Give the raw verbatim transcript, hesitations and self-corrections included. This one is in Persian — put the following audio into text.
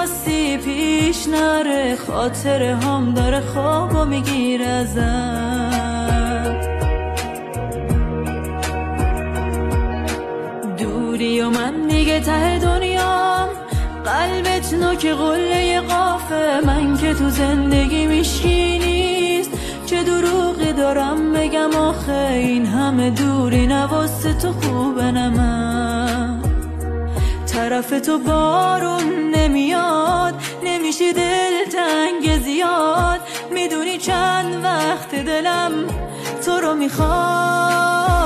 میخواستی پیش نره، خاطر هم داره خوابو میگیر ازم. دوری و من دیگه ته دنیام، قلبت نوک قله قافه، من که تو زندگی میشکی نیست. چه دروغی دارم بگم آخه، این همه دوری نواسه تو خوبه نه من. طرف تو بارون نمیاد، نمیشه دل تنگ زیاد، میدونی چند وقت دلم تو رو میخواد.